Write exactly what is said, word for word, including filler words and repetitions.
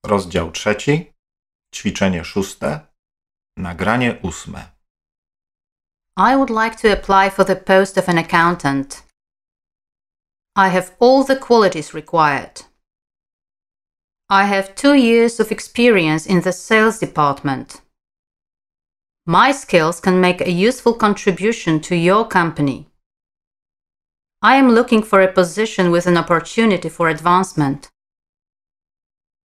Rozdział trzeci, ćwiczenie szóste, nagranie ósme. I would like to apply for the post of an accountant. I have all the qualities required. I have two years of experience in the sales department. My skills can make a useful contribution to your company. I am looking for a position with an opportunity for advancement.